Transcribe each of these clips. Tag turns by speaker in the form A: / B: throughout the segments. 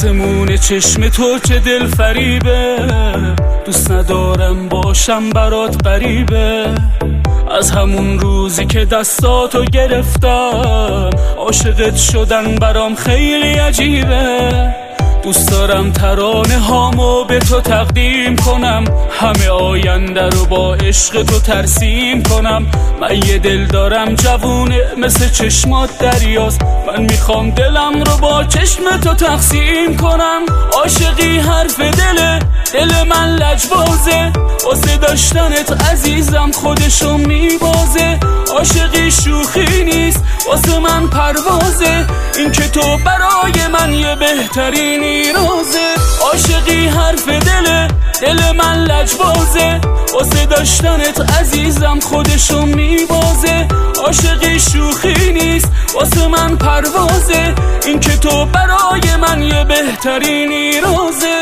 A: آسمون چشم تو چه دل فریبه، دوست ندارم باشم برات غریبه. از همون روزی که دستاتو گرفتم عاشقت شدن برام خیلی عجیبه. دوست دارم ترانه هامو به تو تقدیم کنم، همه آینده رو با عشق تو ترسیم کنم. من یه دل دارم جوونه مثل چشمات دریاست، من میخوام دلم رو با چشم تو تقسیم کنم. عاشقی حرف دل من لجبازه، واسه داشتنت عزیزم خودشو میبازه. عاشقی شوخی نیست واسه من پروازه، این که تو برای من یه بهترینی رازه. عاشقی حرف دل من لجبازه، واسه داشتنت عزیزم خودشو میبازه. عاشقی شوخی نیست واسه من پروازه، این که تو برای من یه بهترینی رازه.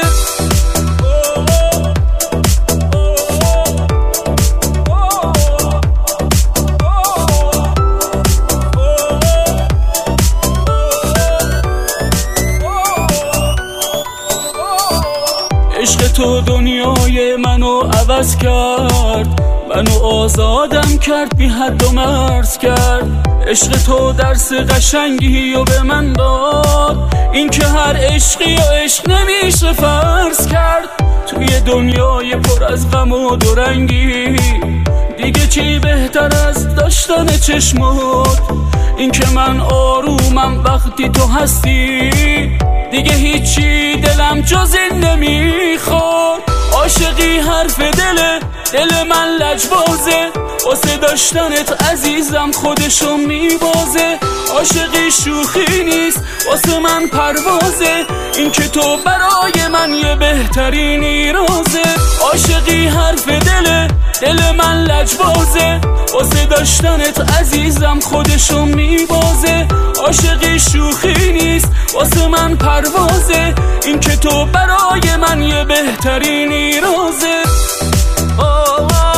A: عشق تو دنیای منو عوض کرد، منو آزادم کرد، بی حد و مرز کرد. عشق تو درس قشنگی و به من داد، این که هر عشقی و عشق نمیشه فرض کرد. توی دنیای پر از غم و دورنگی دیگه چی بهتر از داشتن چشمات، این که من آرومم وقتی تو هستی، دیگه هیچی دلم جز این نمیخواد. عاشقی حرف دل من لجبازه، واسه داشتنت عزیزم خودشو میبازه. عاشقی شوخی نیست واسه من پروازه، این که تو برای من یه بهترینی رازه. عاشقی حرف دل من لجبازه، واسه داشتنت عزیزم خودشو میبازه. عاشقی شوخی نیست واسه من پروازه، این که تو برای من یه بهترینی رازه.